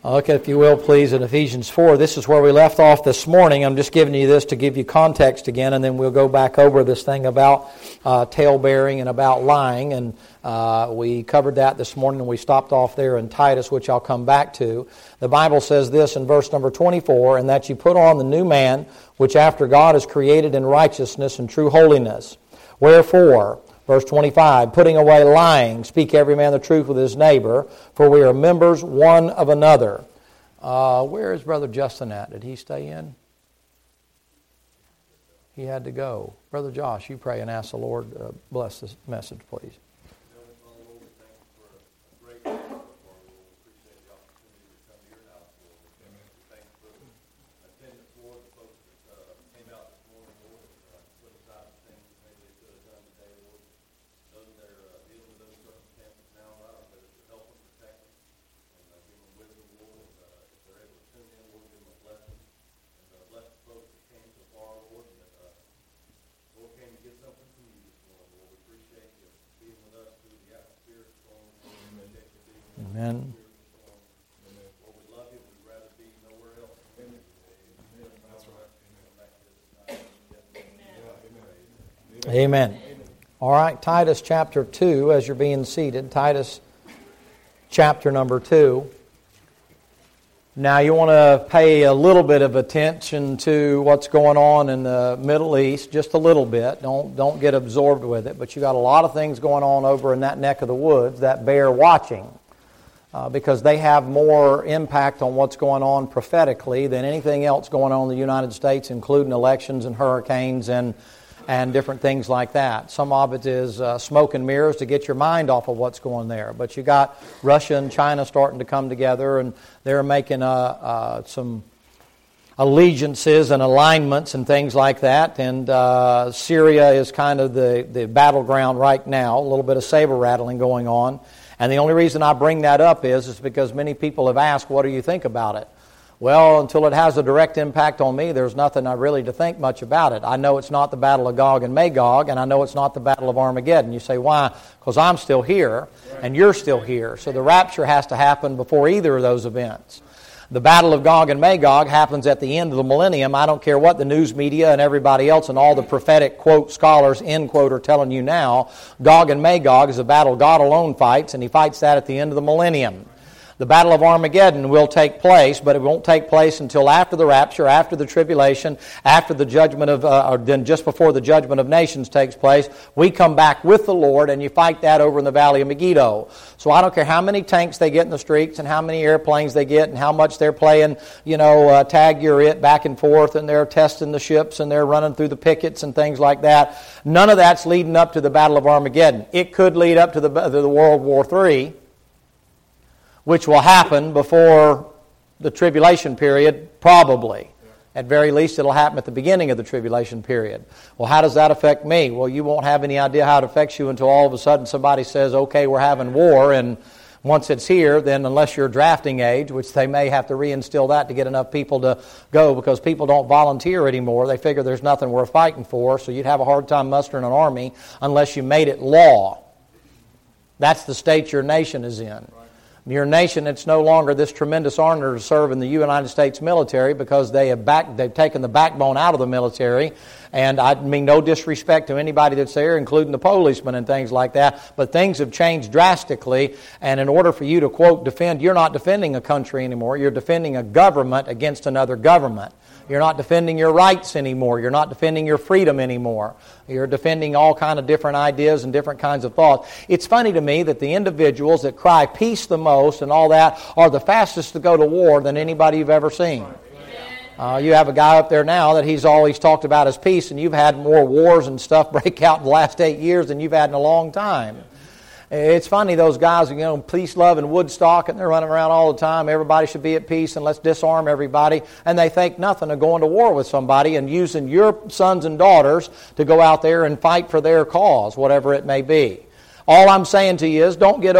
Look, if you will, please, in Ephesians 4. This is where we left off this morning. I'm just giving you this to give you context again, and then we'll go back over this thing about tale-bearing and about lying. And we covered that this morning, and we stopped off there in Titus, which I'll come back to. The Bible says this in verse number 24, "And that you put on the new man, which after God is created in righteousness and true holiness. Wherefore," verse 25, "putting away lying, speak every man the truth with his neighbor, for we are members one of another." Where is Brother Justin at? Did he stay in? He had to go. Brother Josh, you pray and ask the Lord, bless this message, please. Amen. Amen. All right, Titus chapter 2, as you're being seated. Titus chapter number 2. Now you want to pay a little bit of attention to what's going on in the Middle East, just a little bit. Don't get absorbed with it, but you got a lot of things going on over in that neck of the woods that bear watching. Because they have more impact on what's going on prophetically than anything else going on in the United States, including elections and hurricanes and different things like that. Some of it is smoke and mirrors to get your mind off of what's going there. But you got Russia and China starting to come together, and they're making some allegiances and alignments and things like that. And Syria is kind of the battleground right now, a little bit of saber rattling going on. And the only reason I bring that up is because many people have asked, what do you think about it? Well, until it has a direct impact on me, there's nothing really to think much about it. I know it's not the battle of Gog and Magog, and I know it's not the battle of Armageddon. You say, why? Because I'm still here, and you're still here. So the rapture has to happen before either of those events. The battle of Gog and Magog happens at the end of the millennium. I don't care what the news media and everybody else and all the prophetic, quote, scholars, end quote, are telling you now. Gog and Magog is a battle God alone fights, and He fights that at the end of the millennium. The Battle of Armageddon will take place, but it won't take place until after the rapture, after the tribulation, after the judgment of, or then just before the judgment of nations takes place. We come back with the Lord, and you fight that over in the Valley of Megiddo. So I don't care how many tanks they get in the streets and how many airplanes they get and how much they're playing, tag you're it back and forth, and they're testing the ships and they're running through the pickets and things like that. None of that's leading up to the Battle of Armageddon. It could lead up to the World War III, which will happen before the tribulation period, probably. At very least, it'll happen at the beginning of the tribulation period. Well, how does that affect me? Well, you won't have any idea how it affects you until all of a sudden somebody says, okay, we're having war, and once it's here, then unless you're drafting age, which they may have to reinstill that to get enough people to go, because people don't volunteer anymore. They figure there's nothing worth fighting for, so you'd have a hard time mustering an army unless you made it law. That's the state your nation is in. Your nation, it's no longer this tremendous honor to serve in the United States military because they've taken the backbone out of the military. And I mean no disrespect to anybody that's there, including the policemen and things like that. But things have changed drastically. And in order for you to, quote, defend, you're not defending a country anymore. You're defending a government against another government. You're not defending your rights anymore. You're not defending your freedom anymore. You're defending all kind of different ideas and different kinds of thoughts. It's funny to me that the individuals that cry peace the most and all that are the fastest to go to war than anybody you've ever seen. You have a guy up there now that he's always talked about his peace, and you've had more wars and stuff break out in the last 8 years than you've had in a long time. It's funny, those guys, peace, love, and Woodstock, and they're running around all the time. Everybody should be at peace, and let's disarm everybody. And they think nothing of going to war with somebody and using your sons and daughters to go out there and fight for their cause, whatever it may be. All I'm saying to you is don't get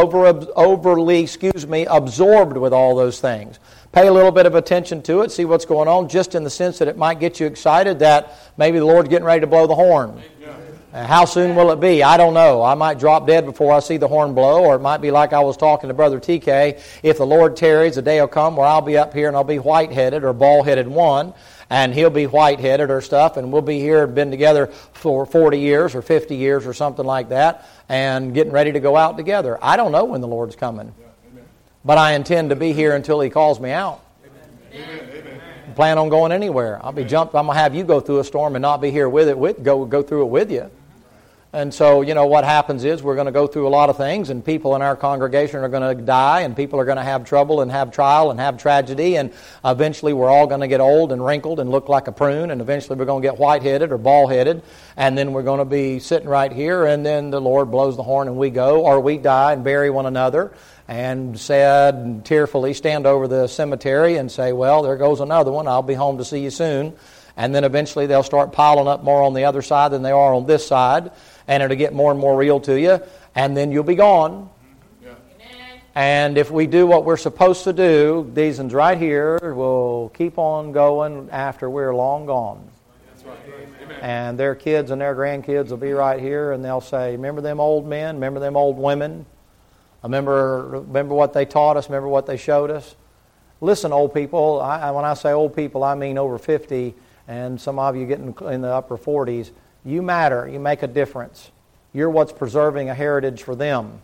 overly absorbed with all those things. Pay a little bit of attention to it, see what's going on, just in the sense that it might get you excited that maybe the Lord's getting ready to blow the horn. How soon will it be? I don't know. I might drop dead before I see the horn blow, or it might be like I was talking to Brother TK. If the Lord tarries, a day will come where I'll be up here and I'll be white-headed or bald-headed one, and he'll be white-headed or stuff, and we'll be here and been together for 40 years or 50 years or something like that, and getting ready to go out together. I don't know when the Lord's coming, but I intend to be here until He calls me out. Amen. Plan on going anywhere. I'm gonna have you go through a storm and not be here with it. Go through it with you. And so, what happens is we're going to go through a lot of things, and people in our congregation are going to die, and people are going to have trouble and have trial and have tragedy, and eventually we're all going to get old and wrinkled and look like a prune, and eventually we're going to get white-headed or bald-headed, and then we're going to be sitting right here, and then the Lord blows the horn and we go, or we die and bury one another, and sad and tearfully stand over the cemetery and say, well, there goes another one. I'll be home to see you soon. And then eventually they'll start piling up more on the other side than they are on this side, and it'll get more and more real to you, and then you'll be gone. Yeah. And if we do what we're supposed to do, these ones right here will keep on going after we're long gone. That's right. And their kids and their grandkids will be right here, and they'll say, remember them old men? Remember them old women? Remember what they taught us? Remember what they showed us? Listen, old people, when I say old people, I mean over 50, and some of you getting in the upper 40s. You matter. You make a difference. You're what's preserving a heritage for them.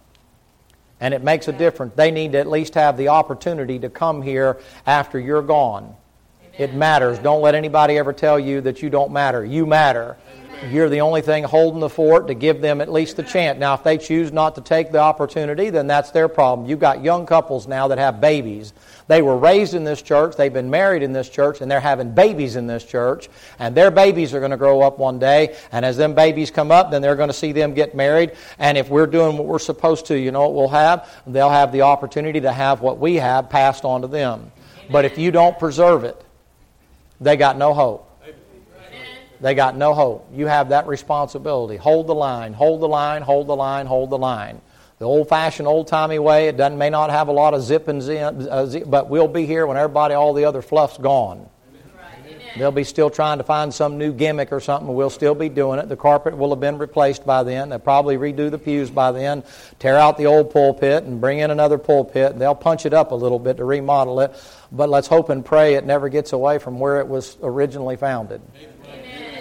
And it makes a difference. They need to at least have the opportunity to come here after you're gone. It matters. Don't let anybody ever tell you that you don't matter. You matter. You're the only thing holding the fort to give them at least the chance. Now, if they choose not to take the opportunity, then that's their problem. You've got young couples now that have babies. They were raised in this church, they've been married in this church, and they're having babies in this church. And their babies are going to grow up one day, and as them babies come up, then they're going to see them get married. And if we're doing what we're supposed to, you know what we'll have? They'll have the opportunity to have what we have passed on to them. But if you don't preserve it, they got no hope. They got no hope. You have that responsibility. Hold the line, hold the line, hold the line, hold the line. The old-fashioned, old-timey way, it may not have a lot of zip and zip, but we'll be here when all the other fluff's gone. They'll be still trying to find some new gimmick or something. We'll still be doing it. The carpet will have been replaced by then. They'll probably redo the pews by then, tear out the old pulpit and bring in another pulpit. They'll punch it up a little bit to remodel it. But let's hope and pray it never gets away from where it was originally founded. Amen.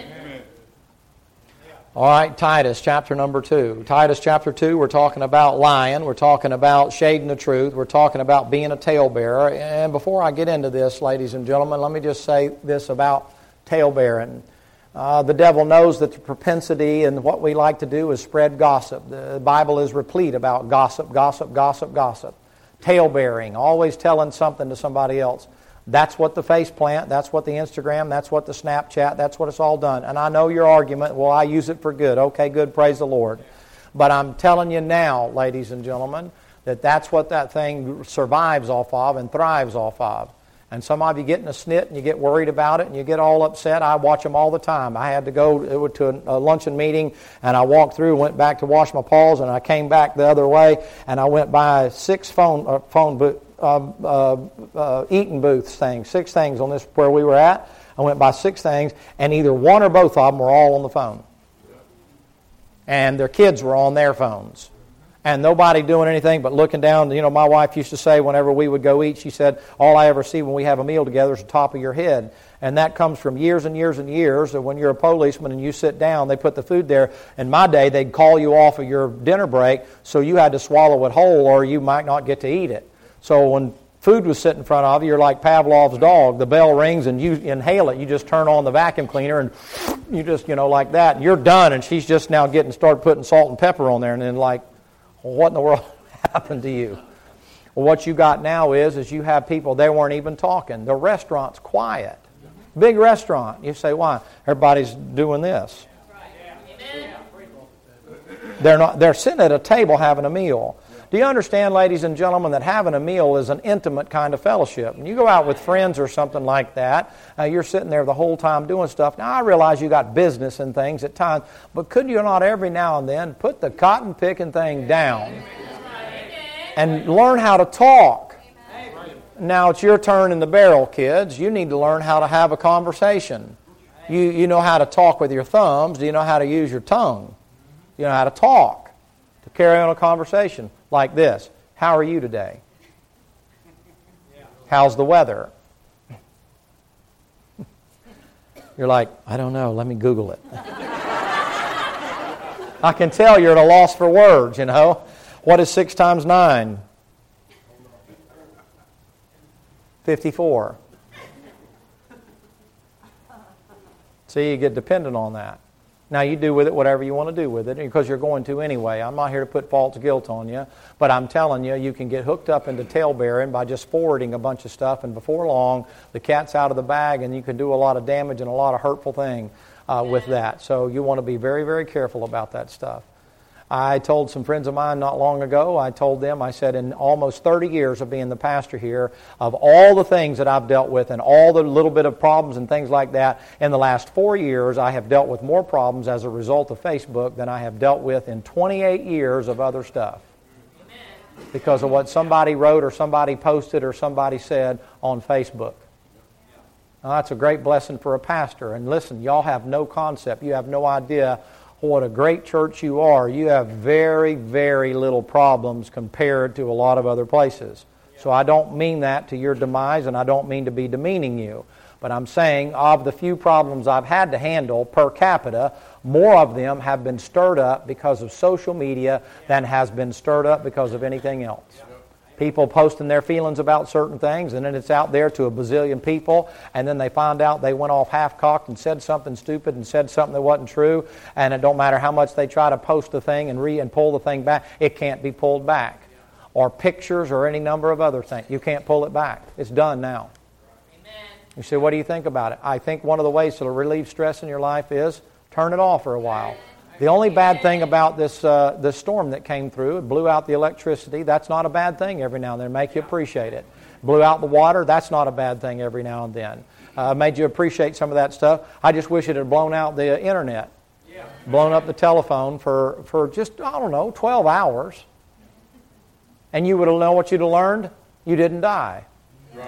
All right, Titus chapter number 2. Titus chapter 2, we're talking about lying. We're talking about shading the truth. We're talking about being a talebearer. And before I get into this, ladies and gentlemen, let me just say this about talebearing. The devil knows that the propensity and what we like to do is spread gossip. The Bible is replete about gossip, gossip, gossip, gossip. Talebearing, always telling something to somebody else. That's what the faceplant, that's what the Instagram, that's what the Snapchat, that's what it's all done. And I know your argument, well, I use it for good. Okay, good, praise the Lord. But I'm telling you now, ladies and gentlemen, that's what that thing survives off of and thrives off of. And some of you get in a snit and you get worried about it and you get all upset. I watch them all the time. I had to go to a luncheon meeting and I walked through, went back to wash my paws, and I came back the other way and I went by 6 phone booths. Eating booths things, 6 things on this where we were at. I went by 6 things, and either one or both of them were all on the phone. And their kids were on their phones. And nobody doing anything but looking down. You know, my wife used to say whenever we would go eat, she said, all I ever see when we have a meal together is the top of your head. And that comes from years and years and years. And when you're a policeman and you sit down, they put the food there. In my day, they'd call you off of your dinner break, so you had to swallow it whole or you might not get to eat it. So when food was sitting in front of you, you're like Pavlov's dog. The bell rings and you inhale it. You just turn on the vacuum cleaner and you just, like that. And you're done. And she's just now started putting salt and pepper on there. And then like, well, what in the world happened to you? Well, what you got now is you have people, they weren't even talking. The restaurant's quiet. Big restaurant. You say, why? Everybody's doing this. They're sitting at a table having a meal. Do you understand, ladies and gentlemen, that having a meal is an intimate kind of fellowship? When you go out with friends or something like that, you're sitting there the whole time doing stuff. Now, I realize you got business and things at times, but could you not every now and then put the cotton-picking thing down and learn how to talk? Now, it's your turn in the barrel, kids. You need to learn how to have a conversation. You know how to talk with your thumbs. Do you know how to use your tongue? You know how to talk, to carry on a conversation like this. How are you today? How's the weather? You're like, I don't know. Let me Google it. I can tell you're at a loss for words, you know. What is 6 times 9? 54. See, you get dependent on that. Now, you do with it whatever you want to do with it, because you're going to anyway. I'm not here to put false guilt on you, but I'm telling you, you can get hooked up into talebearing by just forwarding a bunch of stuff, and before long, the cat's out of the bag, and you can do a lot of damage and a lot of hurtful thing with that. So you want to be very, very careful about that stuff. I told some friends of mine not long ago, I said, in almost 30 years of being the pastor here, of all the things that I've dealt with and all the little bit of problems and things like that, in the last 4 years I have dealt with more problems as a result of Facebook than I have dealt with in 28 years of other stuff. Amen. Because of what somebody wrote or somebody posted or somebody said on Facebook. Now, that's a great blessing for a pastor. And listen, y'all have no concept. You have no idea what a great church you are. You have very, very little problems compared to a lot of other places. So I don't mean that to your demise, and I don't mean to be demeaning you. But I'm saying of the few problems I've had to handle per capita, more of them have been stirred up because of social media than has been stirred up because of anything else. People posting their feelings about certain things, and then it's out there to a bazillion people, and then they find out they went off half-cocked and said something stupid and said something that wasn't true, and it don't matter how much they try to post the thing and pull the thing back, it can't be pulled back. Or pictures or any number of other things. You can't pull it back. It's done now. Amen. You say, what do you think about it? I think one of the ways to relieve stress in your life is turn it off for a while. The only bad thing about this storm that came through, it blew out the electricity. That's not a bad thing every now and then. Make you appreciate it. Blew out the water. That's not a bad thing every now and then. Made you appreciate some of that stuff. I just wish it had blown out the internet. Blown up the telephone for just, 12 hours. And you would have known what you'd have learned? You didn't die. Right.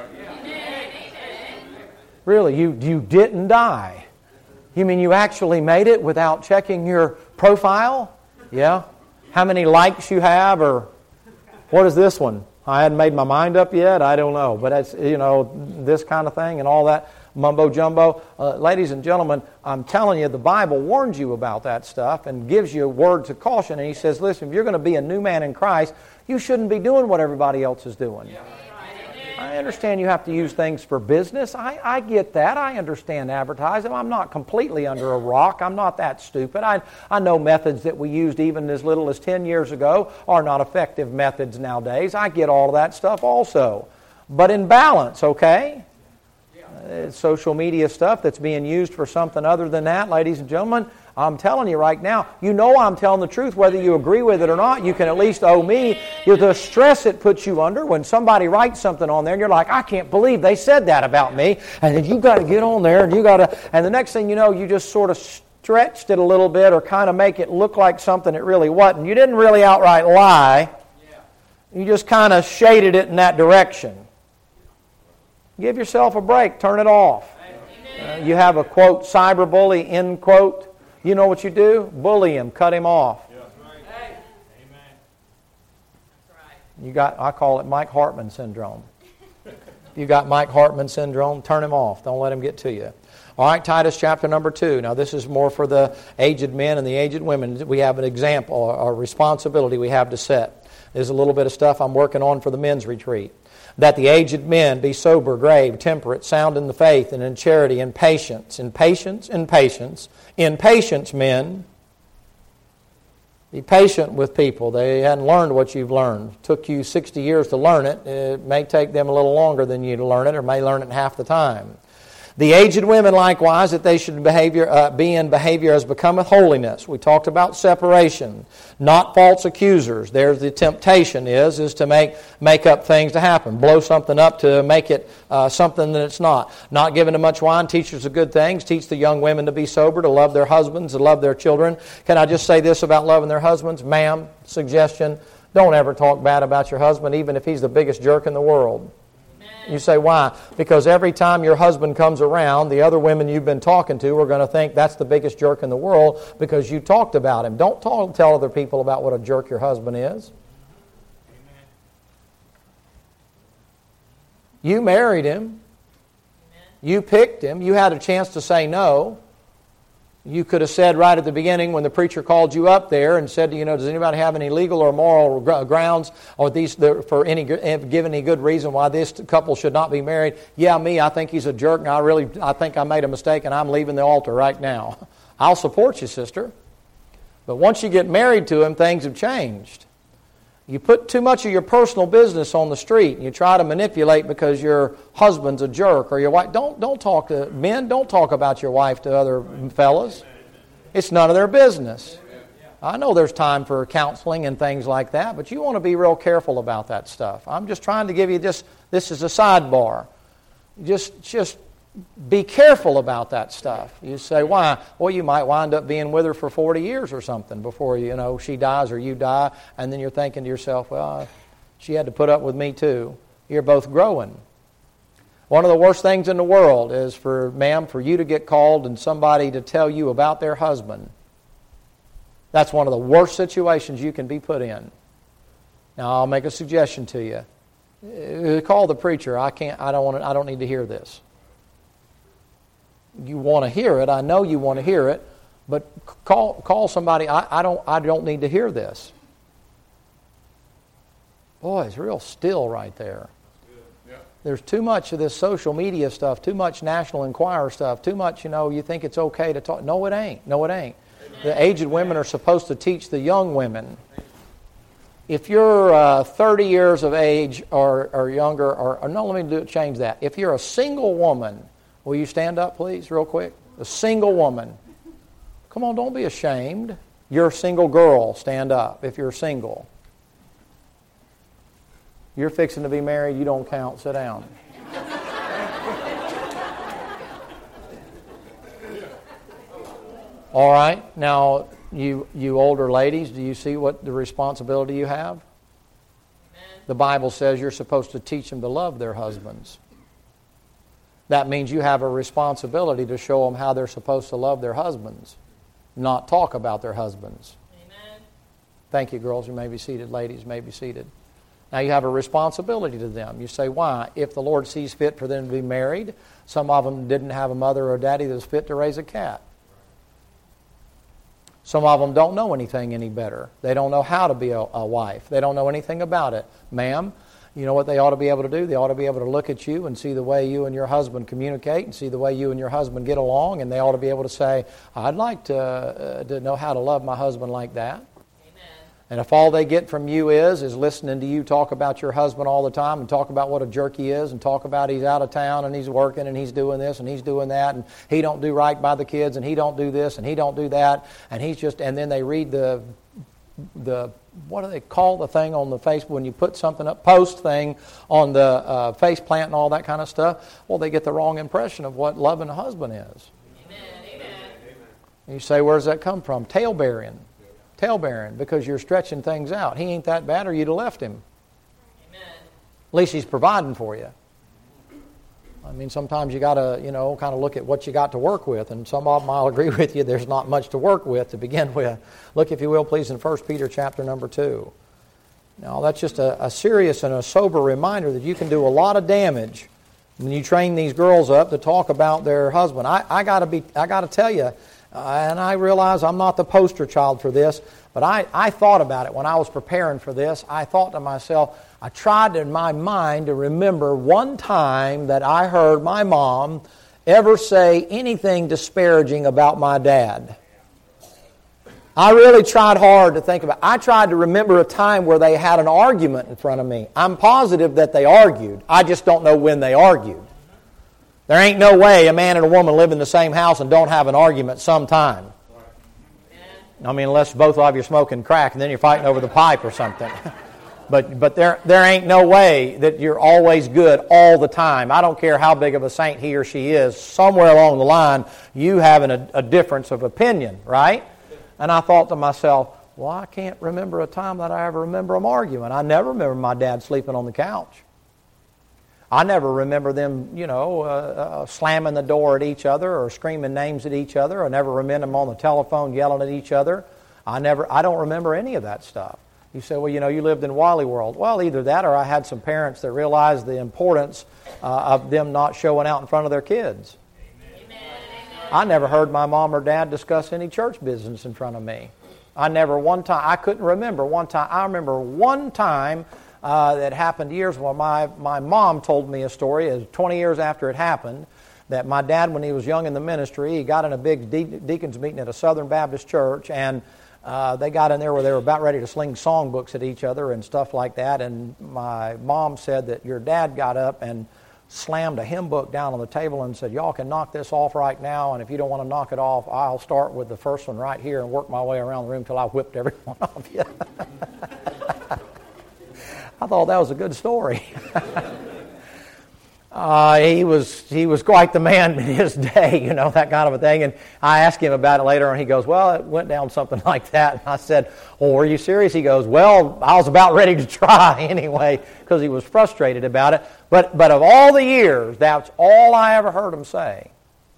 Really, you didn't die. You mean you actually made it without checking your profile? Yeah. How many likes you have, or what is this one? I hadn't made my mind up yet. I don't know. But it's, this kind of thing and all that mumbo jumbo. Ladies and gentlemen, I'm telling you, the Bible warns you about that stuff and gives you words of caution. And he says, listen, if you're going to be a new man in Christ, you shouldn't be doing what everybody else is doing. I understand you have to use things for business. I get that. I understand advertising. I'm not completely under a rock. I'm not that stupid. I know methods that we used even as little as 10 years ago are not effective methods nowadays. I get all of that stuff also. But in balance, okay? Social media stuff that's being used for something other than that, ladies and gentlemen, I'm telling you right now, you know I'm telling the truth whether you agree with it or not. You can at least owe me the stress it puts you under when somebody writes something on there and you're like, I can't believe they said that about me. And then you've got to get on there and and the next thing you know, you just sort of stretched it a little bit or kind of make it look like something it really wasn't. You didn't really outright lie. You just kind of shaded it in that direction. Give yourself a break. Turn it off. You have a, quote, cyberbully, end quote. You know what you do? Bully him. Cut him off. I call it Mike Hartman syndrome. If you got Mike Hartman syndrome, turn him off. Don't let him get to you. All right, Titus chapter number 2. Now this is more for the aged men and the aged women. We have an example, a responsibility we have to set. There's a little bit of stuff I'm working on for the men's retreat. That the aged men be sober, grave, temperate, sound in the faith, and in charity, and patience. In patience, in patience. In patience, men. Be patient with people. They hadn't learned what you've learned. It took you 60 years to learn it. It may take them a little longer than you to learn it, or may learn it in half the time. The aged women, likewise, that they should be in behavior as becometh holiness. We talked about separation, not false accusers. There's the temptation is to make up things to happen, blow something up to make it something that it's not. Not giving to much wine, teachers of good things. Teach the young women to be sober, to love their husbands, to love their children. Can I just say this about loving their husbands? Ma'am, suggestion, don't ever talk bad about your husband, even if he's the biggest jerk in the world. You say, why? Because every time your husband comes around, the other women you've been talking to are going to think that's the biggest jerk in the world because you talked about him. Don't tell other people about what a jerk your husband is. You married him. You picked him. You had a chance to say no. You could have said right at the beginning when the preacher called you up there and said, does anybody have any legal or moral grounds or for give any good reason why this couple should not be married? Yeah, me, I think he's a jerk and I think I made a mistake and I'm leaving the altar right now. I'll support you, sister. But once you get married to him, things have changed. You put too much of your personal business on the street and you try to manipulate because your husband's a jerk or your wife. Don't talk to men. Don't talk about your wife to other fellas. It's none of their business. I know there's time for counseling and things like that, but you want to be real careful about that stuff. I'm just trying to give you this is a sidebar. Just be careful about that stuff. You say, why? Well, you might wind up being with her for 40 years or something before, she dies or you die, and then you're thinking to yourself, well, she had to put up with me too. You're both growing. One of the worst things in the world is for you to get called and somebody to tell you about their husband. That's one of the worst situations you can be put in. Now, I'll make a suggestion to you. Call the preacher. I don't need to hear this. You want to hear it. I know you want to hear it, but call somebody. I don't need to hear this. Boy, it's real still right there. Yeah. There's too much of this social media stuff, too much National Enquirer stuff, too much, you think it's okay to talk. No, it ain't. No, it ain't. The aged women are supposed to teach the young women. If you're 30 years of age or younger, or no, let me change that. If you're a single woman, will you stand up, please, real quick? A single woman. Come on, don't be ashamed. You're a single girl. Stand up if you're single. You're fixing to be married. You don't count. Sit down. All right. Now, you older ladies, do you see what the responsibility you have? Amen. The Bible says you're supposed to teach them to love their husbands. That means you have a responsibility to show them how they're supposed to love their husbands, not talk about their husbands. Amen. Thank you, girls. You may be seated. Ladies may be seated. Now you have a responsibility to them. You say, why? If the Lord sees fit for them to be married, some of them didn't have a mother or a daddy that was fit to raise a cat. Some of them don't know anything any better. They don't know how to be a wife. They don't know anything about it. Ma'am, you know what they ought to be able to do? They ought to be able to look at you and see the way you and your husband communicate and see the way you and your husband get along, and they ought to be able to say, I'd like to know how to love my husband like that. Amen. And if all they get from you is listening to you talk about your husband all the time and talk about what a jerk he is and talk about he's out of town and he's working and he's doing this and he's doing that and he don't do right by the kids and he don't do this and he don't do that and and then they read the what do they call the thing on the Facebook when you put something up, post thing on the face plant and all that kind of stuff? Well, they get the wrong impression of what loving a husband is. Amen. Amen. And you say, where does that come from? Tail-bearing, because you're stretching things out. He ain't that bad or you'd have left him. Amen. At least he's providing for you. I mean, sometimes you got to, kind of look at what you got to work with, and some of them I'll agree with you, there's not much to work with to begin with. Look, if you will, please, in 1 Peter chapter number 2. Now, that's just a serious and a sober reminder that you can do a lot of damage when you train these girls up to talk about their husband. I got to tell you, and I realize I'm not the poster child for this, but I thought about it when I was preparing for this. I thought to myself, I tried in my mind to remember one time that I heard my mom ever say anything disparaging about my dad. I really tried hard to think about it. I tried to remember a time where they had an argument in front of me. I'm positive that they argued. I just don't know when they argued. There ain't no way a man and a woman live in the same house and don't have an argument sometime. I mean, unless both of you are smoking crack and then you're fighting over the pipe or something. But there ain't no way that you're always good all the time. I don't care how big of a saint he or she is. Somewhere along the line, you having a difference of opinion, right? And I thought to myself, well, I can't remember a time that I ever remember them arguing. I never remember my dad sleeping on the couch. I never remember them, slamming the door at each other or screaming names at each other. I never remember them on the telephone yelling at each other. I don't remember any of that stuff. You say, well, you lived in Wally World. Well, either that or I had some parents that realized the importance of them not showing out in front of their kids. Amen. I never heard my mom or dad discuss any church business in front of me. I couldn't remember one time. I remember one time that happened years ago. My mom told me a story 20 years after it happened, that my dad, when he was young in the ministry, he got in a big deacons meeting at a Southern Baptist church, and they got in there where they were about ready to sling songbooks at each other and stuff like that, and my mom said that your dad got up and slammed a hymn book down on the table and said, y'all can knock this off right now, and if you don't want to knock it off, I'll start with the first one right here and work my way around the room till I whipped every one of you. I thought that was a good story. He was quite the man in his day, that kind of a thing. And I asked him about it later, and he goes, well, it went down something like that. And I said, well, were you serious? He goes, well, I was about ready to try anyway, because he was frustrated about it. But of all the years, that's all I ever heard him say.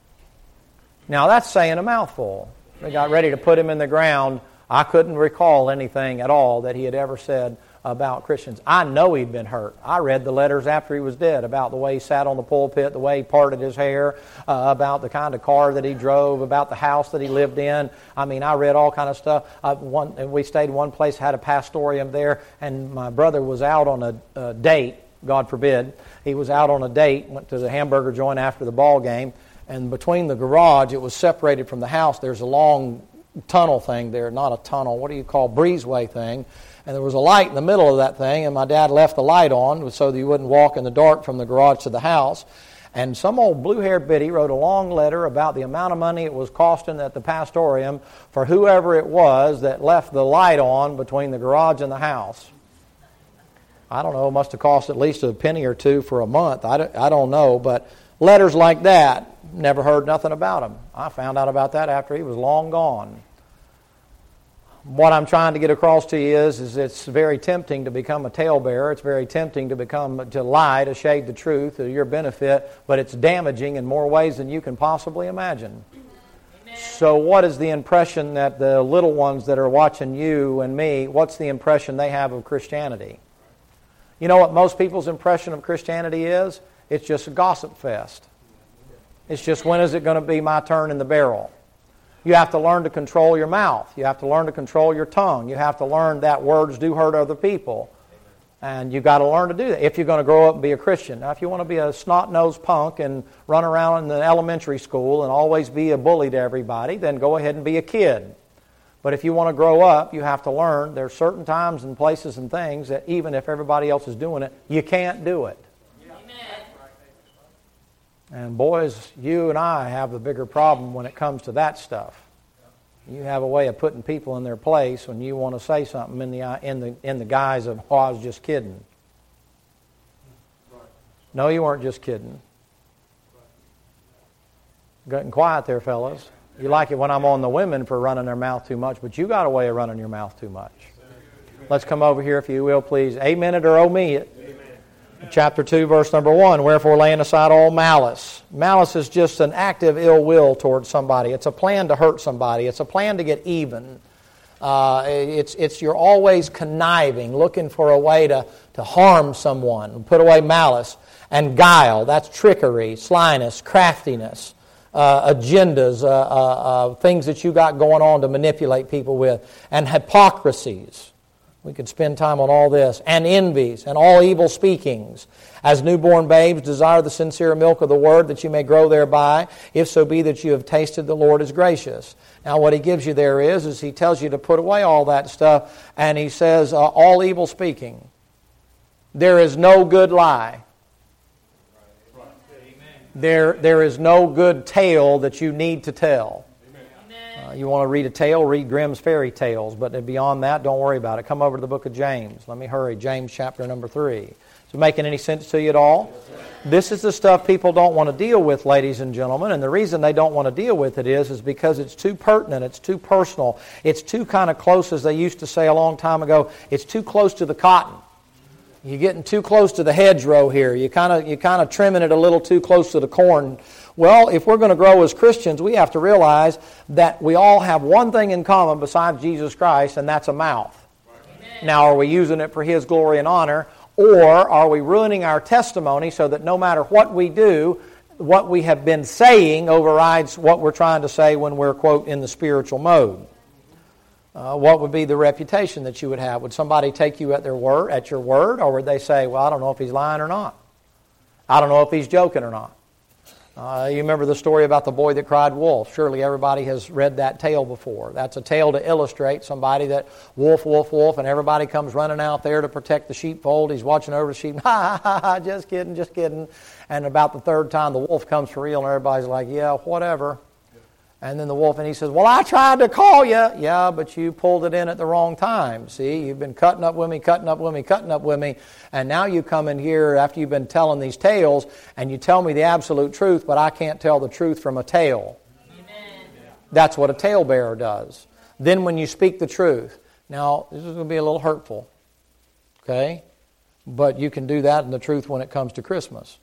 Now, that's saying a mouthful. They got ready to put him in the ground. I couldn't recall anything at all that he had ever said about Christians. I know he'd been hurt. I read the letters after he was dead about the way he sat on the pulpit, the way he parted his hair, about the kind of car that he drove, about the house that he lived in. I mean, I read all kind of stuff. We stayed in one place, had a pastorium there, and my brother was out on a date, God forbid. He was out on a date, went to the hamburger joint after the ball game, and between the garage, it was separated from the house. There's a long tunnel thing there, not a tunnel, what do you call, breezeway thing. And there was a light in the middle of that thing, and my dad left the light on so that you wouldn't walk in the dark from the garage to the house. And some old blue-haired biddy wrote a long letter about the amount of money it was costing at the pastorium for whoever it was that left the light on between the garage and the house. I don't know, it must have cost at least a penny or two for a month. I don't know, but letters like that, never heard nothing about them. I found out about that after he was long gone. What I'm trying to get across to you is it's very tempting to become a talebearer. It's very tempting to lie, to shade the truth to your benefit, but it's damaging in more ways than you can possibly imagine. Amen. So what is the impression that the little ones that are watching you and me, what's the impression they have of Christianity? You know what most people's impression of Christianity is? It's just a gossip fest. It's just, when is it going to be my turn in the barrel? You have to learn to control your mouth. You have to learn to control your tongue. You have to learn that words do hurt other people. And you've got to learn to do that if you're going to grow up and be a Christian. Now, if you want to be a snot-nosed punk and run around in the elementary school and always be a bully to everybody, then go ahead and be a kid. But if you want to grow up, you have to learn there's certain times and places and things that even if everybody else is doing it, you can't do it. And boys, you and I have the bigger problem when it comes to that stuff. You have a way of putting people in their place when you want to say something in the guise of, oh, I was just kidding. No, you weren't just kidding. Getting quiet there, fellas. You like it when I'm on the women for running their mouth too much, but you got a way of running your mouth too much. Let's come over here, if you will, please. Amen it or oh me it. Chapter 2, verse number 1, wherefore laying aside all malice. Malice is just an active ill will towards somebody. It's a plan to hurt somebody. It's a plan to get even. You're always conniving, looking for a way to harm someone. Put away malice. And guile, that's trickery, slyness, craftiness, agendas, things that you got going on to manipulate people with. And hypocrisies. We could spend time on all this. And envies and all evil speakings. As newborn babes, desire the sincere milk of the word that you may grow thereby, if so be that you have tasted the Lord is gracious. Now what he gives you there is he tells you to put away all that stuff, and he says all evil speaking. There is no good lie. There is no good tale that you need to tell. You want to read a tale, read Grimm's fairy tales, but beyond that, don't worry about it. Come over to the book of James. Let me hurry. James chapter number 3. Is it making any sense to you at all? This is the stuff people don't want to deal with, ladies and gentlemen, and the reason they don't want to deal with it is because it's too pertinent, it's too personal, it's too kind of close, as they used to say a long time ago, it's too close to the cotton. You're getting too close to the hedgerow here. You're kind of trimming it a little too close to the corn. Well, if we're going to grow as Christians, we have to realize that we all have one thing in common besides Jesus Christ, and that's a mouth. Amen. Now, are we using it for His glory and honor, or are we ruining our testimony so that no matter what we do, what we have been saying overrides what we're trying to say when we're, quote, in the spiritual mode? What would be the reputation that you would have? Would somebody take you at your word, or would they say, well, I don't know if he's lying or not. I don't know if he's joking or not. You remember the story about the boy that cried wolf. Surely everybody has read that tale before. That's a tale to illustrate somebody that wolf, wolf, wolf, and everybody comes running out there to protect the sheepfold. He's watching over the sheep. Ha, ha, ha, just kidding, just kidding. And about the third time, the wolf comes for real, and everybody's like, yeah, whatever. And then the wolf, and he says, well, I tried to call you. Yeah, but you pulled it in at the wrong time. See, you've been cutting up with me, cutting up with me, cutting up with me. And now you come in here after you've been telling these tales, and you tell me the absolute truth, but I can't tell the truth from a tale. Amen. That's what a talebearer does. Then when you speak the truth. Now, this is going to be a little hurtful. Okay? But you can do that in the truth when it comes to Christmas.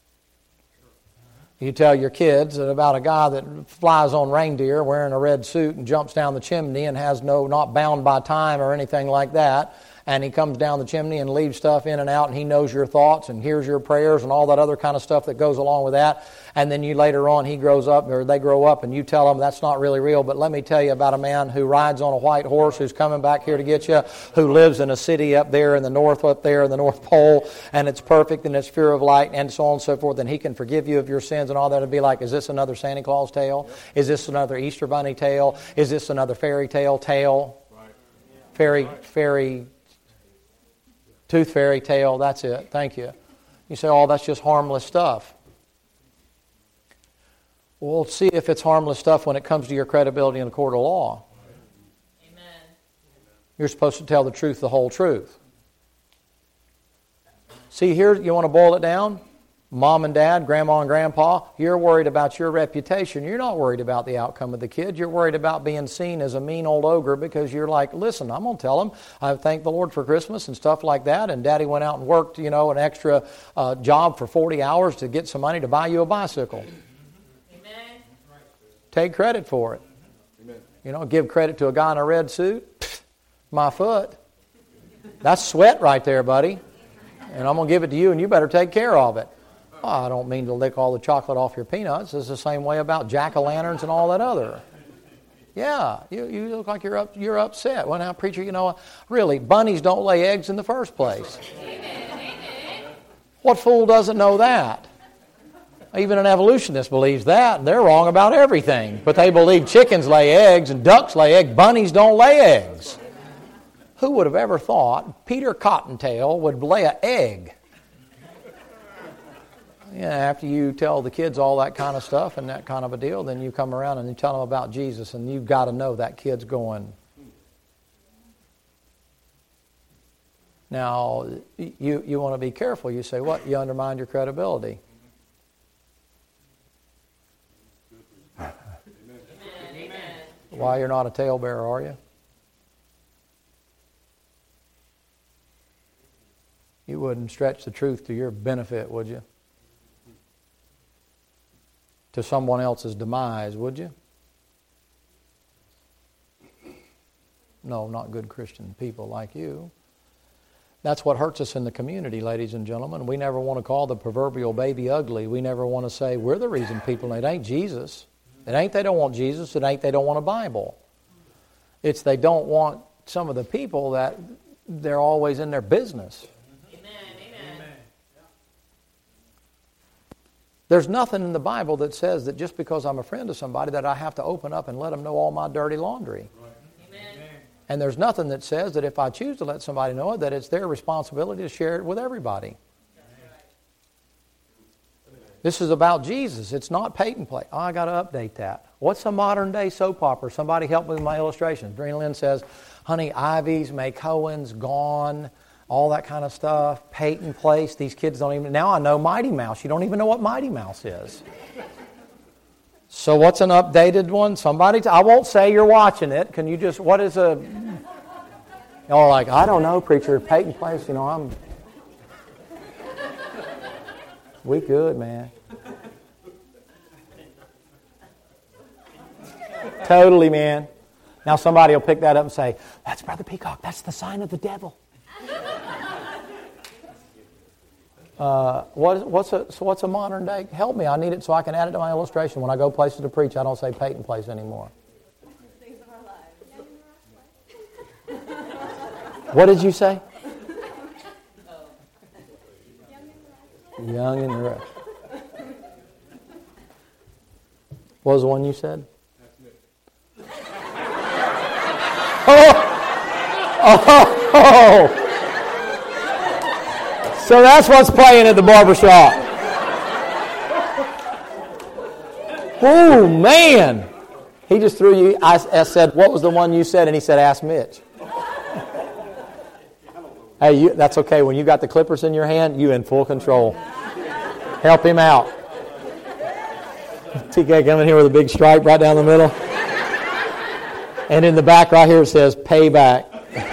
You tell your kids about a guy that flies on reindeer wearing a red suit and jumps down the chimney and has not bound by time or anything like that. And he comes down the chimney and leaves stuff in and out, and he knows your thoughts and hears your prayers and all that other kind of stuff that goes along with that. And then you later on, they grow up, and you tell them that's not really real. But let me tell you about a man who rides on a white horse, who's coming back here to get you, who lives in a city up there in the North Pole, and it's perfect and it's pure of light, and so on and so forth. And he can forgive you of your sins and all that. It'd be like, is this another Santa Claus tale? Is this another Easter Bunny tale? Is this another fairy tale? Fairy tooth fairy tale, that's it. Thank you. You say, oh, that's just harmless stuff. Well, see if it's harmless stuff when it comes to your credibility in the court of law. Amen. You're supposed to tell the truth, the whole truth. See here, you want to boil it down? Mom and Dad, Grandma and Grandpa, you're worried about your reputation. You're not worried about the outcome of the kid. You're worried about being seen as a mean old ogre because you're like, listen, I'm going to tell them I thank the Lord for Christmas and stuff like that, and Daddy went out and worked, an extra job for 40 hours to get some money to buy you a bicycle. Amen. Take credit for it. Amen. Give credit to a guy in a red suit. Pfft, my foot. That's sweat right there, buddy. And I'm going to give it to you, and you better take care of it. I don't mean to lick all the chocolate off your peanuts. It's the same way about jack-o'-lanterns and all that other. Yeah, you look like you're upset. Well, now, preacher, really, bunnies don't lay eggs in the first place. What fool doesn't know that? Even an evolutionist believes that, and they're wrong about everything. But they believe chickens lay eggs and ducks lay eggs. Bunnies don't lay eggs. Who would have ever thought Peter Cottontail would lay an egg? Yeah, after you tell the kids all that kind of stuff and that kind of a deal, then you come around and you tell them about Jesus, and you've got to know that kid's going. Now, you want to be careful. You say, what? You undermine your credibility. Amen. Why, you're not a talebearer, are you? You wouldn't stretch the truth to your benefit, would you? To someone else's demise, would you? No, not good Christian people like you. That's what hurts us in the community, ladies and gentlemen. We never want to call the proverbial baby ugly. We never want to say we're the reason people, it ain't Jesus. It ain't they don't want Jesus. It ain't they don't want a Bible. It's they don't want some of the people that they're always in their business. There's nothing in the Bible that says that just because I'm a friend of somebody that I have to open up and let them know all my dirty laundry. Right. Amen. And there's nothing that says that if I choose to let somebody know it, that it's their responsibility to share it with everybody. This is about Jesus. It's not Peyton play. Oh, I got to update that. What's a modern day soap opera? Somebody help me with my illustrations. Breen Lynn says, Honey Ivies, May Cohen's, Gone, all that kind of stuff. Peyton Place. These kids don't even... Now I know Mighty Mouse. You don't even know what Mighty Mouse is. So what's an updated one? I won't say you're watching it. Can you just... What is a... Y'all are like, I don't know, preacher. Peyton Place, We good, man. Totally, man. Now somebody will pick that up and say, that's Brother Peacock. That's the sign of the devil. What's a modern day? Help me. I need it so I can add it to my illustration. When I go places to preach, I don't say Peyton Place anymore. Things of our lives. What did you say? Young and the rest. What was the one you said? Oh! So that's what's playing at the barbershop. Oh, man. He just threw you. I said, what was the one you said? And he said, ask Mitch. Hey, that's okay. When you got the clippers in your hand, you in full control. Help him out. TK coming here with a big stripe right down the middle. And in the back right here it says, payback.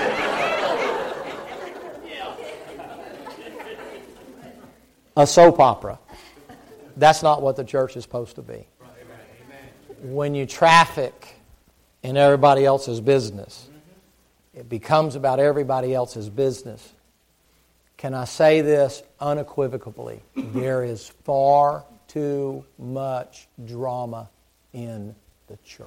A soap opera. That's not what the church is supposed to be. When you traffic in everybody else's business, it becomes about everybody else's business. Can I say this unequivocally? There is far too much drama in the church.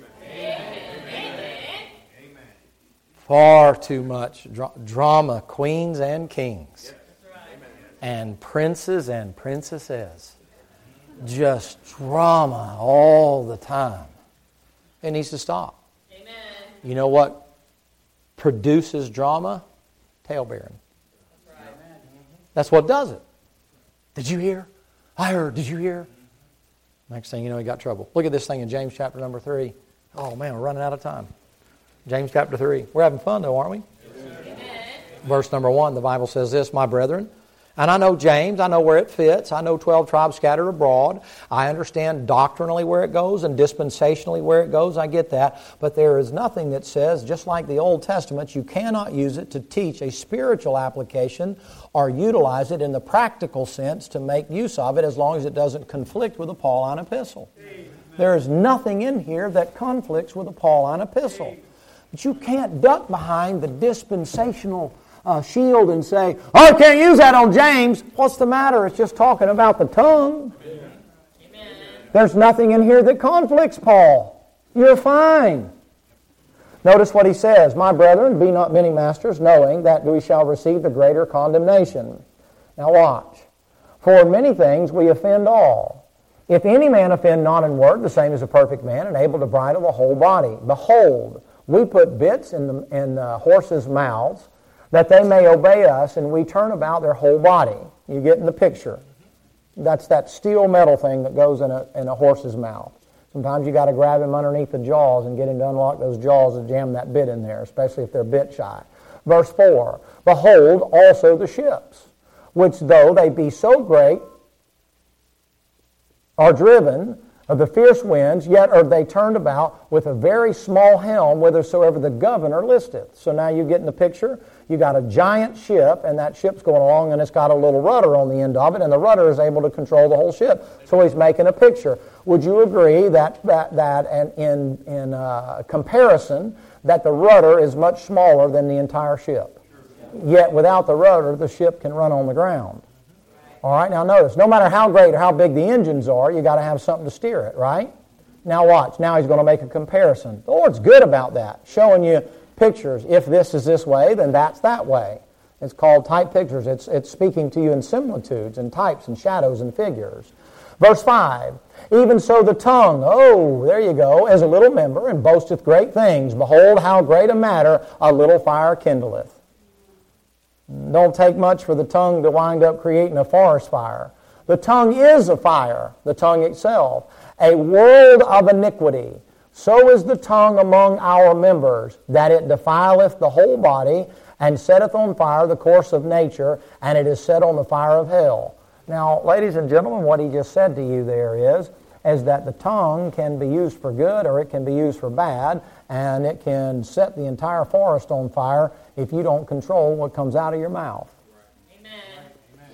Amen. Far too much drama, queens and kings. And princes and princesses. Just drama all the time. It needs to stop. Amen. You know what produces drama? Talebearing. That's what does it. Did you hear? I heard. Did you hear? Next thing you know, he got trouble. Look at this thing in James chapter number 3. Oh man, we're running out of time. James chapter 3. We're having fun though, aren't we? Amen. Verse number 1, the Bible says this, my brethren, and I know James, I know where it fits. I know 12 tribes scattered abroad. I understand doctrinally where it goes and dispensationally where it goes. I get that. But there is nothing that says, just like the Old Testament, you cannot use it to teach a spiritual application or utilize it in the practical sense to make use of it as long as it doesn't conflict with the Pauline epistle. There is nothing in here that conflicts with the Pauline epistle. But you can't duck behind the dispensational shield and say, oh, I can't use that on James. What's the matter? It's just talking about the tongue. Amen. There's nothing in here that conflicts, Paul. You're fine. Notice what he says, my brethren, be not many masters, knowing that we shall receive the greater condemnation. Now watch. For in many things we offend all. If any man offend not in word, the same is a perfect man, and able to bridle the whole body. Behold, we put bits in the horses' mouths, that they may obey us, and we turn about their whole body. You get in the picture. That's that steel metal thing that goes in a horse's mouth. Sometimes you got to grab him underneath the jaws and get him to unlock those jaws and jam that bit in there, especially if they're bit shy. Verse 4, behold also the ships, which though they be so great, are driven of the fierce winds, yet are they turned about with a very small helm whithersoever the governor listeth. So now you get in the picture. You got a giant ship, and that ship's going along, and it's got a little rudder on the end of it, and the rudder is able to control the whole ship. So he's making a picture. Would you agree that in comparison, that the rudder is much smaller than the entire ship? Yet without the rudder, the ship can run on the ground. All right, now notice, no matter how great or how big the engines are, you got to have something to steer it, right? Now watch. Now he's going to make a comparison. The Lord's good about that, showing you pictures. If this is this way, then that's that way. It's called type pictures. It's speaking to you in similitudes and types and shadows and figures. Verse 5, even so the tongue, oh, there you go, is a little member and boasteth great things. Behold, how great a matter a little fire kindleth. Don't take much for the tongue to wind up creating a forest fire. The tongue is a fire, the tongue itself, a world of iniquity. So is the tongue among our members, that it defileth the whole body, and setteth on fire the course of nature, and it is set on the fire of hell. Now, ladies and gentlemen, what he just said to you there is that the tongue can be used for good or it can be used for bad, and it can set the entire forest on fire if you don't control what comes out of your mouth. Amen.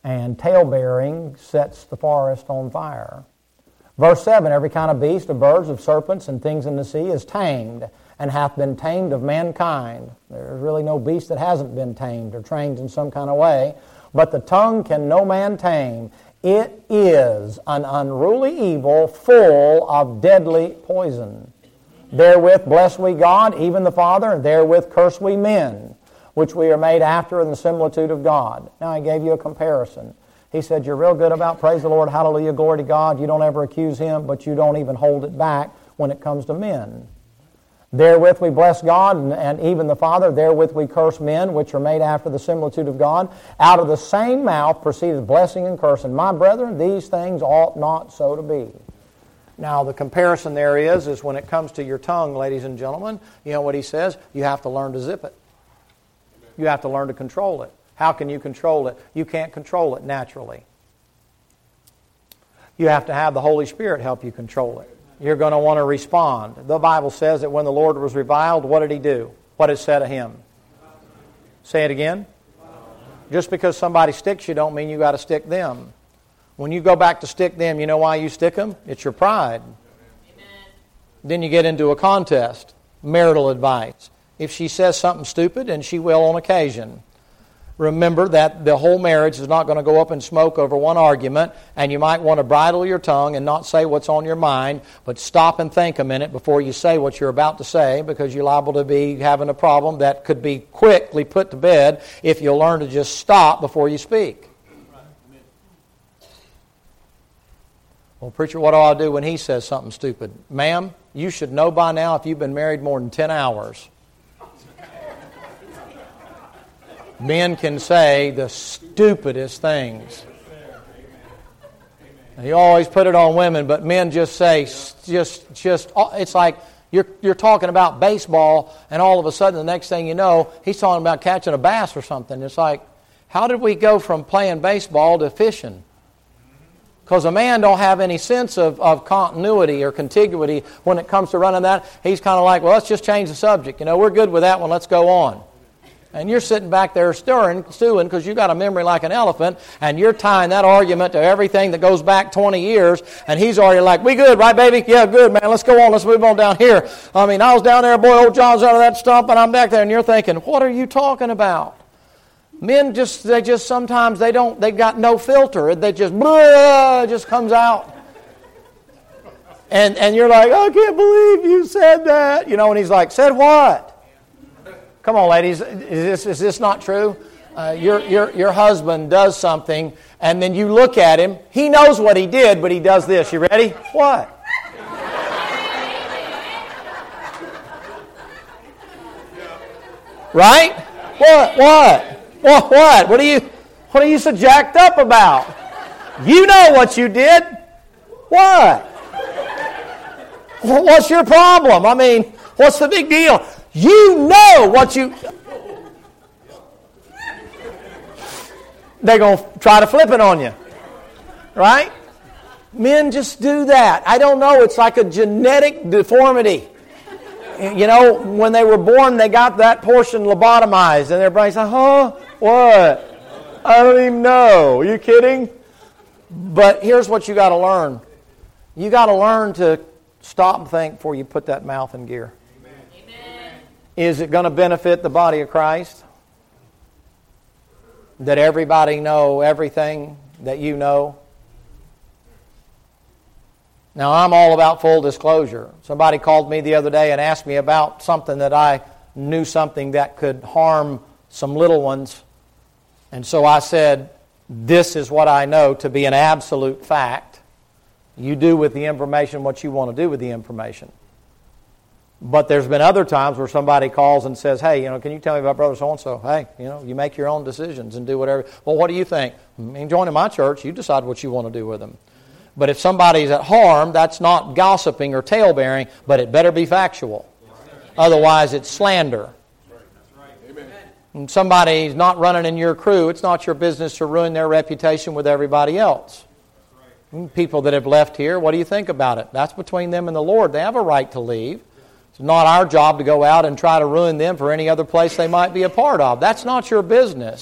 and tale-bearing sets the forest on fire. Verse 7, every kind of beast, of birds, of serpents, and things in the sea is tamed, and hath been tamed of mankind. There's really no beast that hasn't been tamed or trained in some kind of way. But the tongue can no man tame. It is an unruly evil full of deadly poison. Therewith bless we God, even the Father, and therewith curse we men, which we are made after in the similitude of God. Now I gave you a comparison. He said, you're real good about praise the Lord, hallelujah, glory to God. You don't ever accuse Him, but you don't even hold it back when it comes to men. Therewith we bless God, and even the Father. Therewith we curse men, which are made after the similitude of God. Out of the same mouth proceedeth blessing and cursing. My brethren, these things ought not so to be. Now, the comparison there is when it comes to your tongue, ladies and gentlemen, you know what he says? You have to learn to zip it. You have to learn to control it. How can you control it? You can't control it naturally. You have to have the Holy Spirit help you control it. You're going to want to respond. The Bible says that when the Lord was reviled, what did He do? What is said of Him? Say it again. Just because somebody sticks you don't mean you got to stick them. When you go back to stick them, you know why you stick them? It's your pride. Amen. Then you get into a contest. Marital advice. If she says something stupid, and she will on occasion, remember that the whole marriage is not going to go up in smoke over one argument, and you might want to bridle your tongue and not say what's on your mind, but stop and think a minute before you say what you're about to say, because you're liable to be having a problem that could be quickly put to bed if you'll learn to just stop before you speak. Well, preacher, what do I do when he says something stupid? Ma'am, you should know by now if you've been married more than 10 hours. Men can say the stupidest things. You always put it on women, but men just say, it's like you're talking about baseball, and all of a sudden the next thing you know, he's talking about catching a bass or something. It's like, how did we go from playing baseball to fishing? Because a man don't have any sense of continuity or contiguity when it comes to running that. He's kind of like, well, let's just change the subject. You know, we're good with that one. Let's go on. And you're sitting back there stewing because you got a memory like an elephant, and you're tying that argument to everything that goes back 20 years, and he's already like, we good, right, baby? Yeah, good, man. Let's go on. Let's move on down here. I mean, I was down there, boy, old John's under that stump, and I'm back there, and you're thinking, what are you talking about? Men they sometimes they've got no filter. They just, it just comes out. And you're like, I can't believe you said that. You know, and he's like, said what? Come on, ladies, is this not true? Your husband does something, and then you look at him. He knows what he did, but he does this. You ready? What? Right? What? What are you so jacked up about? You know what you did. What? What's your problem? I mean, what's the big deal? You know what you... They're going to try to flip it on you. Right? Men just do that. I don't know. It's like a genetic deformity. You know, when they were born, they got that portion lobotomized. And their brain's like, huh? What? I don't even know. Are you kidding? But here's what you got to learn. You got to learn to stop and think before you put that mouth in gear. Amen. Is it going to benefit the body of Christ? That everybody know everything that you know? Now, I'm all about full disclosure. Somebody called me the other day and asked me about something that I knew something that could harm some little ones. And so I said, this is what I know to be an absolute fact. You do with the information what you want to do with the information. But there's been other times where somebody calls and says, hey, can you tell me about brother so-and-so? Hey, you make your own decisions and do whatever. Well, what do you think? Joining my church, you decide what you want to do with them. But if somebody's at harm, that's not gossiping or tale-bearing, but it better be factual. Otherwise, it's slander. And somebody's not running in your crew, it's not your business to ruin their reputation with everybody else. People that have left here, what do you think about it? That's between them and the Lord. They have a right to leave. It's not our job to go out and try to ruin them for any other place they might be a part of. That's not your business.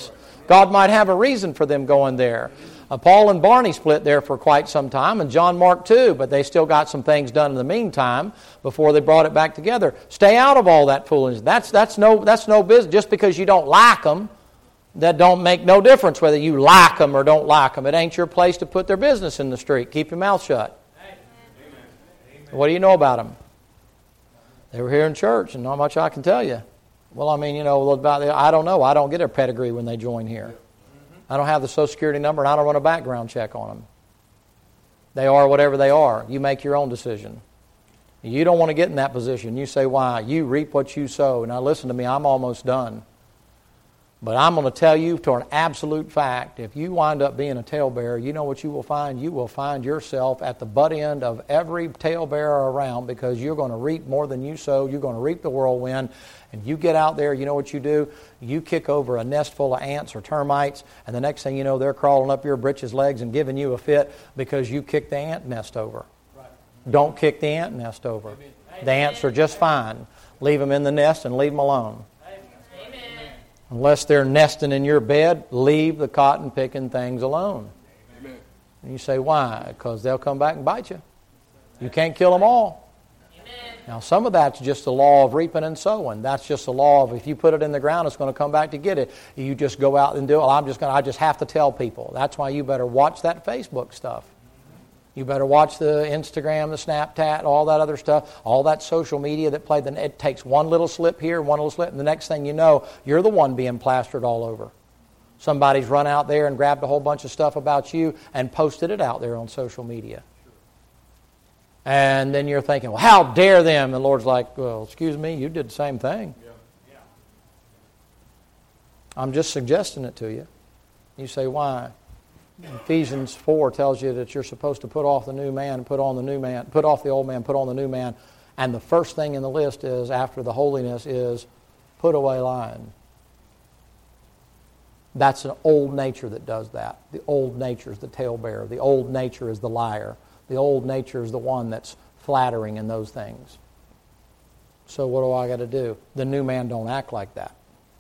God might have a reason for them going there. Paul and Barney split there for quite some time, and John Mark too, but they still got some things done in the meantime before they brought it back together. Stay out of all that foolishness. That's no business. Just because you don't like them, that don't make no difference whether you like them or don't like them. It ain't your place to put their business in the street. Keep your mouth shut. Amen. What do you know about them? They were here in church, and not much I can tell you. Well, I mean, I don't know. I don't get their pedigree when they join here. I don't have the Social Security number, and I don't run a background check on them. They are whatever they are. You make your own decision. You don't want to get in that position. You say, why? You reap what you sow. Now listen to me, I'm almost done. But I'm going to tell you to an absolute fact, if you wind up being a talebearer, you know what you will find? You will find yourself at the butt end of every talebearer around, because you're going to reap more than you sow. You're going to reap the whirlwind. And you get out there, you know what you do? You kick over a nest full of ants or termites, and the next thing you know, they're crawling up your britches legs and giving you a fit because you kicked the ant nest over. Right. Don't kick the ant nest over. Amen. The ants are just fine. Leave them in the nest and leave them alone. Unless they're nesting in your bed, leave the cotton-picking things alone. Amen. And you say, why? Because they'll come back and bite you. You can't kill them all. Amen. Now, some of that's just the law of reaping and sowing. That's just the law of if you put it in the ground, it's going to come back to get it. You just go out and do it. I just have to tell people. That's why you better watch that Facebook stuff. You better watch the Instagram, the Snapchat, all that other stuff, all that social media that played. It takes one little slip here, one little slip, and the next thing you know, you're the one being plastered all over. Somebody's run out there and grabbed a whole bunch of stuff about you and posted it out there on social media. And then you're thinking, well, how dare them? And the Lord's like, well, excuse me, you did the same thing. Yeah. I'm just suggesting it to you. You say, why? Ephesians 4 tells you that you're supposed to put off the new man, put on the new man, put off the old man, put on the new man. And the first thing in the list is, after the holiness, is put away lying. That's an old nature that does that. The old nature is the talebearer. The old nature is the liar. The old nature is the one that's flattering in those things. So what do I got to do? The new man don't act like that.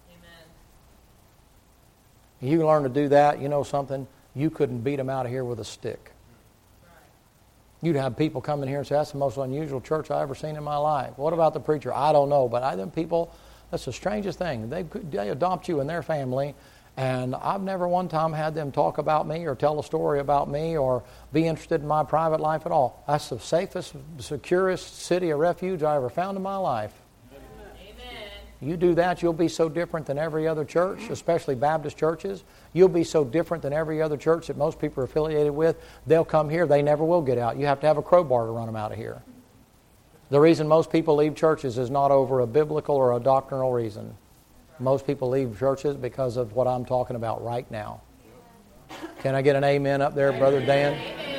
Amen. You learn to do that, you know something? You couldn't beat them out of here with a stick. You'd have people come in here and say, that's the most unusual church I've ever seen in my life. What about the preacher? I don't know. But them people, that's the strangest thing. They adopt you in their family, and I've never one time had them talk about me or tell a story about me or be interested in my private life at all. That's the safest, securest city of refuge I ever found in my life. You do that, you'll be so different than every other church, especially Baptist churches. You'll be so different than every other church that most people are affiliated with. They'll come here, they never will get out. You have to have a crowbar to run them out of here. The reason most people leave churches is not over a biblical or a doctrinal reason. Most people leave churches because of what I'm talking about right now. Can I get an amen up there, Brother Dan?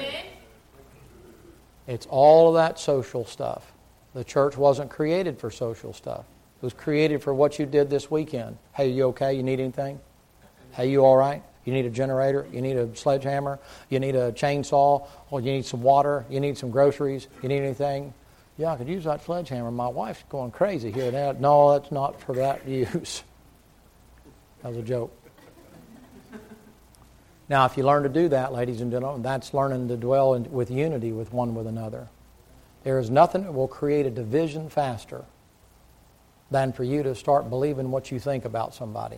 It's all of that social stuff. The church wasn't created for social stuff. It was created for what you did this weekend. Hey, you okay? You need anything? Hey, you all right? You need a generator? You need a sledgehammer? You need a chainsaw? Or you need some water? You need some groceries? You need anything? Yeah, I could use that sledgehammer. My wife's going crazy here now. No, that's not for that use. That was a joke. Now, if you learn to do that, ladies and gentlemen, that's learning to dwell with unity with one with another. There is nothing that will create a division faster than for you to start believing what you think about somebody.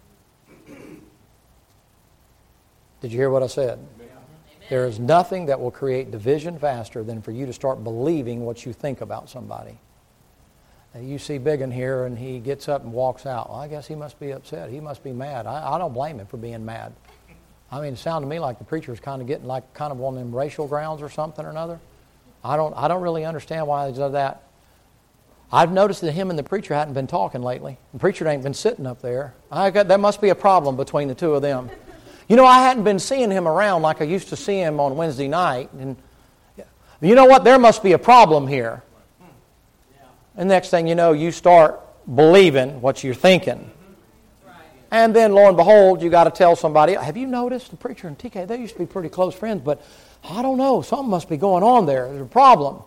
Did you hear what I said? Amen. There is nothing that will create division faster than for you to start believing what you think about somebody. Now, you see Biggin here and he gets up and walks out. Well, I guess he must be upset. He must be mad. I don't blame him for being mad. I mean, it sounded to me like the preacher's kind of getting like kind of on them racial grounds or something or another. I don't really understand why they do that. I've noticed that him and the preacher hadn't been talking lately. The preacher ain't been sitting up there. There must be a problem between the two of them. You know, I hadn't been seeing him around like I used to see him on Wednesday night. And you know what? There must be a problem here. And next thing you know, you start believing what you're thinking. And then, lo and behold, you got to tell somebody, have you noticed the preacher and TK, they used to be pretty close friends, but I don't know, something must be going on there. There's a problem.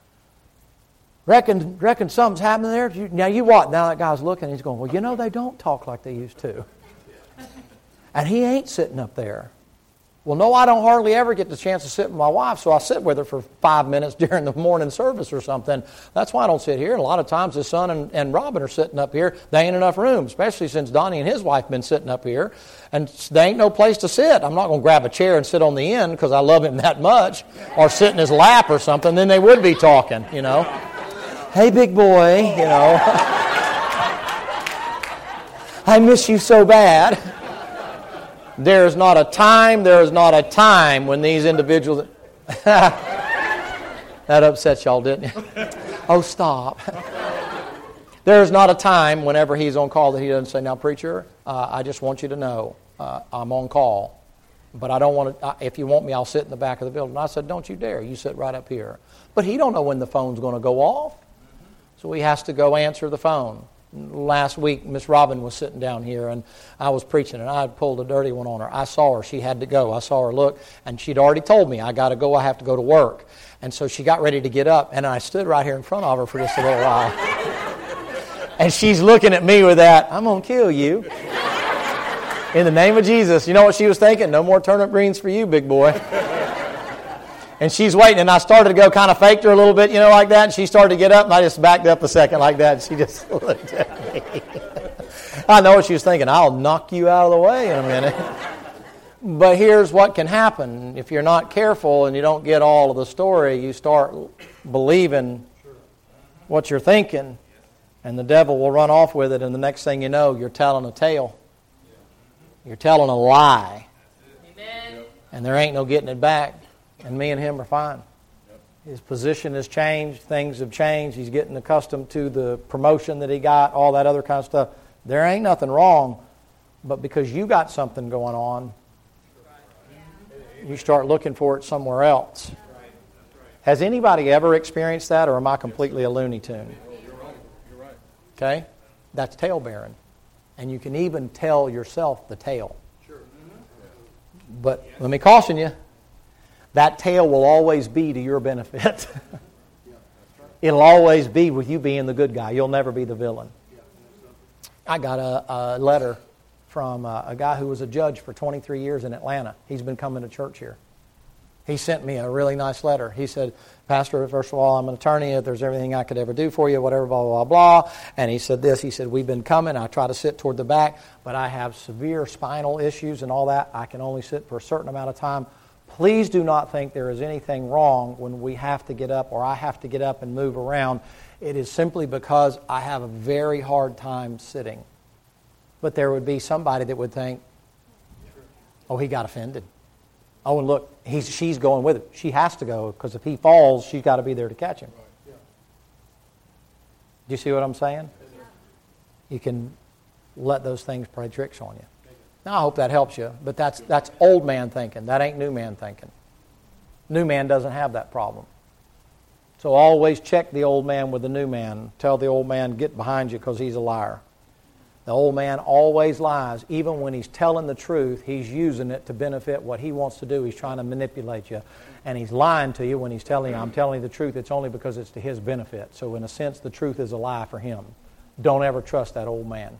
Reckon something's happening there? Now you what? Now that guy's looking, he's going, well, you know, they don't talk like they used to. And he ain't sitting up there. Well, no, I don't hardly ever get the chance to sit with my wife, so I sit with her for 5 minutes during the morning service or something. That's why I don't sit here. And a lot of times his son and Robin are sitting up here. They ain't enough room, especially since Donnie and his wife been sitting up here. And there ain't no place to sit. I'm not going to grab a chair and sit on the end because I love him that much, or sit in his lap or something. Then they would be talking, you know. Hey, big boy, you know. I miss you so bad. There is not a time when these individuals... That upset y'all, didn't it? Oh, stop. There is not a time whenever he's on call that he doesn't say, now, preacher, I just want you to know I'm on call, but I don't want to... if you want me, I'll sit in the back of the building. I said, don't you dare. You sit right up here. But he don't know when the phone's going to go off, so he has to go answer the phone. Last week, Miss Robin was sitting down here, and I was preaching, and I had pulled a dirty one on her. I saw her. She had to go. I saw her look, and she'd already told me, I got to go. I have to go to work. And so she got ready to get up, and I stood right here in front of her for just a little while. And she's looking at me with that, I'm going to kill you. In the name of Jesus. You know what she was thinking? No more turnip greens for you, big boy. And she's waiting, and I started to go kind of faked her a little bit, you know, like that. And she started to get up, and I just backed up a second like that. And she just looked at me. I know what she was thinking. I'll knock you out of the way in a minute. But here's what can happen. If you're not careful and you don't get all of the story, you start believing what you're thinking, and the devil will run off with it, and the next thing you know, you're telling a tale. You're telling a lie. Amen. And there ain't no getting it back. And me and him are fine. His position has changed. Things have changed. He's getting accustomed to the promotion that he got, all that other kind of stuff. There ain't nothing wrong. But because you got something going on, you start looking for it somewhere else. Has anybody ever experienced that, or am I completely a Looney Tune? Okay? That's tale bearing. And you can even tell yourself the tale. But let me caution you. That tale will always be to your benefit. It'll always be with you being the good guy. You'll never be the villain. I got a letter from a guy who was a judge for 23 years in Atlanta. He's been coming to church here. He sent me a really nice letter. He said, Pastor, first of all, I'm an attorney. If there's everything I could ever do for you, whatever, blah, blah, blah. And he said this. He said, we've been coming. I try to sit toward the back, but I have severe spinal issues and all that. I can only sit for a certain amount of time. Please do not think there is anything wrong when we have to get up or I have to get up and move around. It is simply because I have a very hard time sitting. But there would be somebody that would think, oh, he got offended. Oh, and look, she's going with it. She has to go because if he falls, she's got to be there to catch him. Do you see what I'm saying? You can let those things play tricks on you. Now, I hope that helps you, but that's old man thinking. That ain't new man thinking. New man doesn't have that problem. So always check the old man with the new man. Tell the old man, get behind you because he's a liar. The old man always lies. Even when he's telling the truth, he's using it to benefit what he wants to do. He's trying to manipulate you. And he's lying to you when he's telling you, I'm telling you the truth. It's only because it's to his benefit. So in a sense, the truth is a lie for him. Don't ever trust that old man.